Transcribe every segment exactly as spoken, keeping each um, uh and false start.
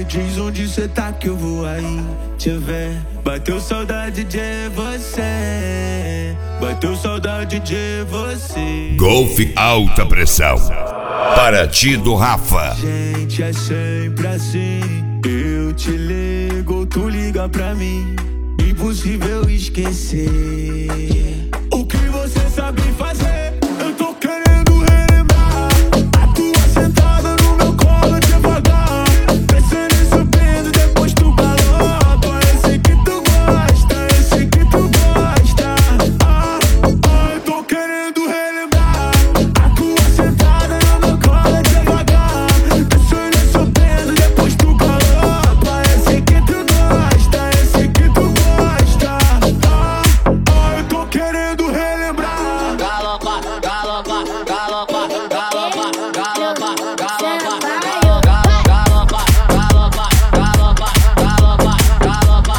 diz onde cê tá que eu vou aí te ver. Bateu saudade de você, bateu saudade de você. Golf Alta Pressão, Paraty do Rafa. Gente, é sempre assim. Eu te ligo, tu liga pra mim. Impossível esquecer o que você sabe fazer. Eu tô querendo relembrar a tua sentada no meu colo devagar, descendo e subindo, depois tu galopa. Eu sei que tu gosta, eu sei que tu gosta. Ah, ah, eu tô querendo relembrar a tua sentada no meu colo devagar, descendo e subindo, depois tu galopa. Eu sei que tu gosta, eu sei que tu gosta. Ah, ah, eu tô querendo relembrar. Galopa, galopa, galopa, galopa, galopa, galopa, galopa, galopa, galopa, galopa, galopa.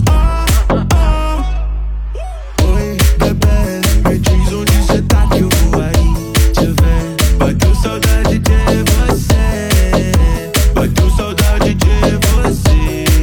Oi, bebê, me diz onde cê tá que eu vou aí te ver. Bateu saudade de você, bateu saudade de você.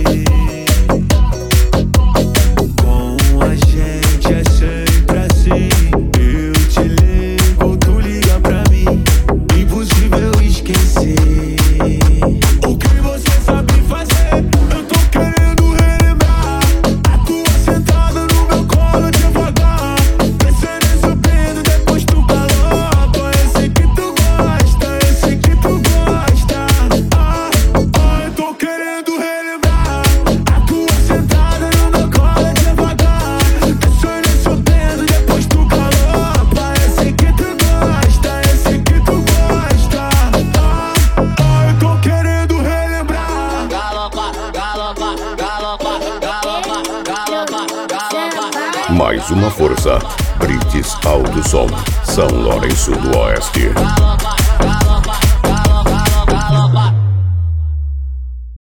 Com a gente é sempre assim. Eu te ligo, tu liga pra mim. Impossível esquecer o que você sabe fazer. Eu tô querendo relembrar a tua sentada no meu colo devagar, descendo e subindo, depois tu galopa. Eu sei que tu gosta, eu sei que tu gosta. Ah, ah, eu tô querendo relembrar a tua sentada no meu colo devagar, descendo e subindo, depois tu galopa. Eu sei que tu gosta, eu sei que tu gosta. Ah, ah, eu tô querendo relembrar. Galopa, galopa, galopa, galopa, galopa, galopa. Mais uma força, British Auto Som, São Lourenço do Oeste. Galopa, galopa.